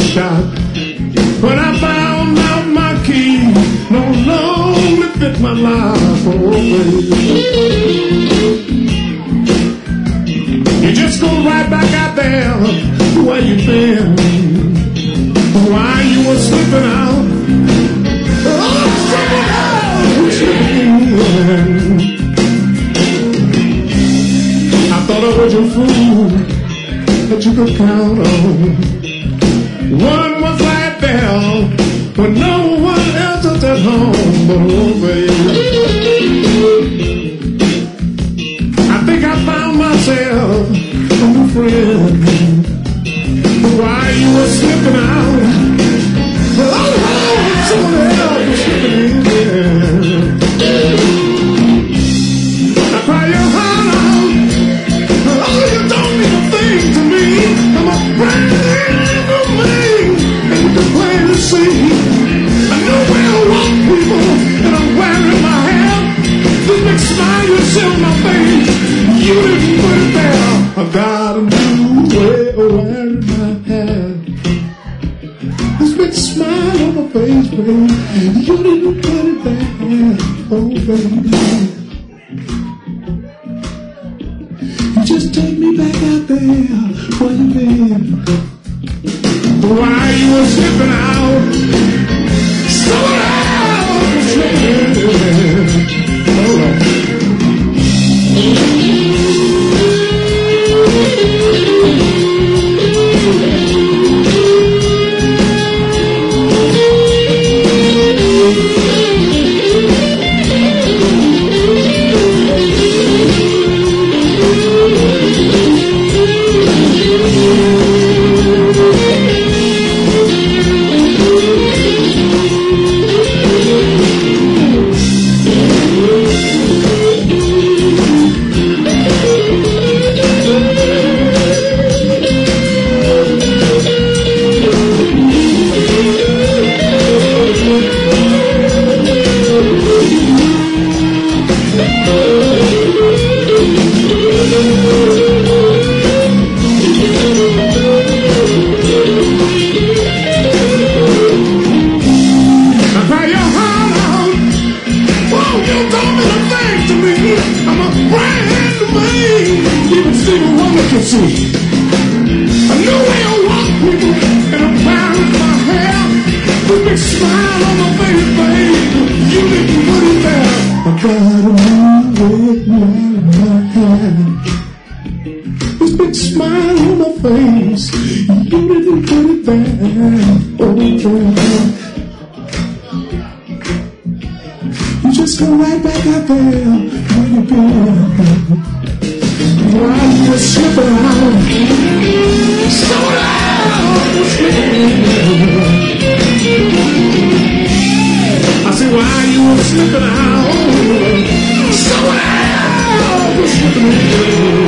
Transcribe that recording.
shot. When I found out my key no longer fit my life, oh baby. You just go right back out there where you been, while you were slipping out. Oh, someone else was slipping. I thought I was your fool that you could count on. One was right there when no one else was at home, oh baby. I think I found myself a new friend while you were slipping out. Oh, someone else was slipping in. I cry your heart out. Oh, you don't mean a thing to me. I'm a brand new man, and you can plainly see. I know where I walk, people, and I'm wearing my hair. This big smile you see on my face, you didn't put it there. I got a new way of wearing my hair. This big smile on my face, baby, you didn't put it there. Oh, baby. Just take me back out there where you been, while you were slipping out. Someone else was slipping. Hold on. See, I know where I walk, people, and I'm proud of my hair. The big smile on my face, baby, you didn't put it there. I got a new way of my hair. This big smile on my face, you didn't put it there. Oh, baby, you just go right back out there where you been. While you were slipping out, someone else was slipping. I said, while you were slipping out, someone else was slipping.